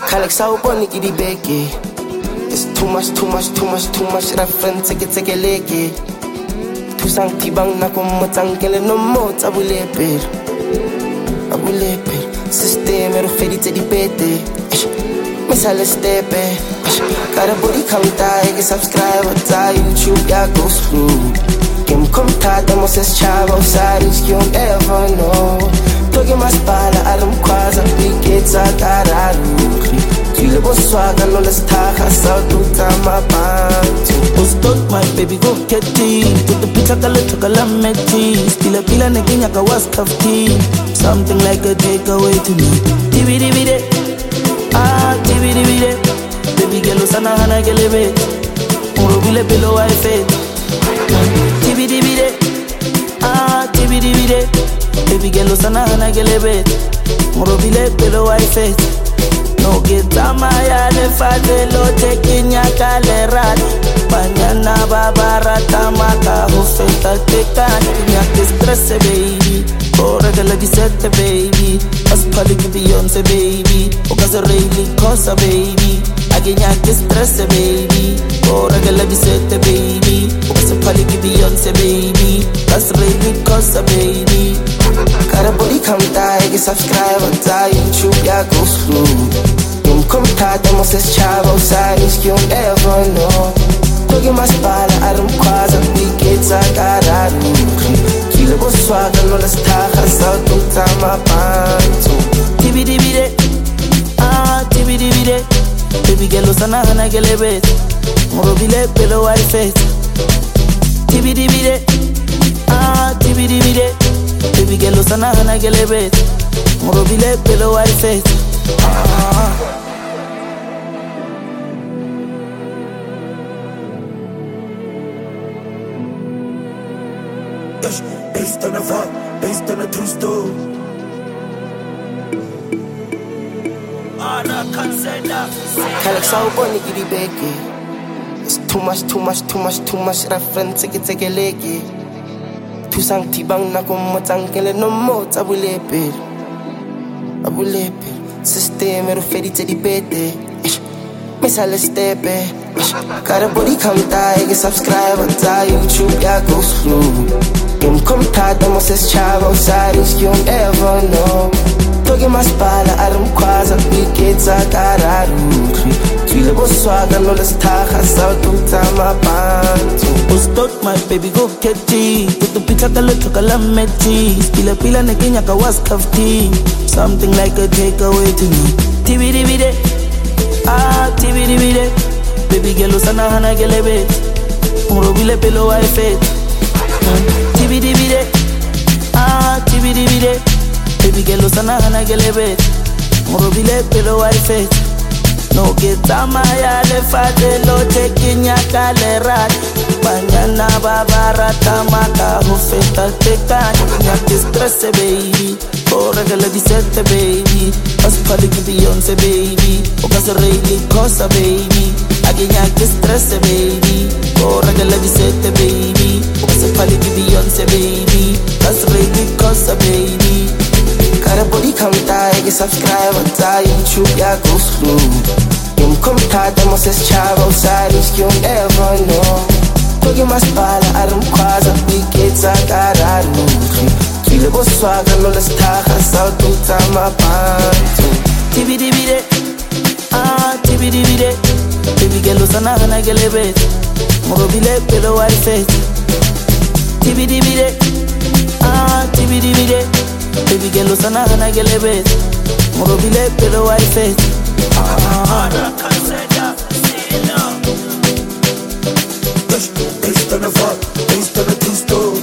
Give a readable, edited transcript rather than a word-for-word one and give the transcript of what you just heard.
Khalek sawubona ikidibeke. It's too much reference ke leke. Tusang tibang na kumatsangkele no mo abulepel. System ero fedite di pete. Misale stepe. Gotta booty come die, subscribe or YouTube ya go through. Game come tight, mo ses chavo saris you don't ever know. Toge maspala alam kwaza piketsa kararu. Kile boswaga no les taja sa tuta mapantu. Stop my baby go get it. To the pizza kala meti. Pila neginya ka was kafti. Something like a takeaway to me. Tibidi baby girl usana hana gelebe. Urubile below I fade. Tibidi baby girl usana hana gelebe. Urubile below I fade. No get amaya le fadelo tekinya kalerat. Banyana babarata maka hufeta tekan. Nya stress baby. Ora gala di sette baby. Aspali ki Beyonce baby. Okaza really cosa baby. Agenya ki stress baby. Ora gala di sette baby. Aspali ki Beyonce baby. That's really cosa baby. Gotta booty come die, subscribe or die, YouTube ya go through. Come tight, mo ses chavo saris you don't ever know. Toge maspala aram kwaza piketsa kararu. Kile boswaga no les taja sa tuta mapantu. Tibidi baby girl usana hana gelebe. Murubile below I face. Tibidi baby girl usana hana gelebe. Murubile below I face. Based on a fact, based on a true story. Khalek sawubona ikidibeke. It's too much reference ke leke. Tusang tibang na kumatsangkele no mo abulepel. System ero fedite di pete. Misale stepe. Gotta booty come die, subscribe or die, YouTube ya go through. Game come tight, mo ses chavo saris you don't ever know. Toge maspala aram kwaza piketsa kararu. Kile boswaga no les taja sa tuta mapantu. Stop my baby go get it. To the pizza kala meti. Pila neginya ka was kafti. Something like a takeaway to me. Tibidi baby girl usana hana gelebe. Urubile below I fade. Tibidi baby girl usana hana gelebe. Urubile below I fade. No get amaya le fadelo tekinya kalerat. Banyana babarata maka hufeta tekan. Nya stress baby. Ora gala di sette baby. Aspali ki Beyonce baby. Okaza really cosa baby. Agenya ki stress baby. Ora gala di sette baby. Aspali ki Beyonce baby. That's really cosa baby. Gotta booty come die, subscribe or die, YouTube ya go through. Come tight, mo ses chavo saris you don't ever know. Toge maspala aram kwaza piketsa kararu. Kile boswaga no les taja sa tuta mapantu. Tibidi baby girl usana hana gelebe. Murubile below I face. Tibidi baby girl usana hana gelebe. Murubile below I face. Based on a fact, based on a true story.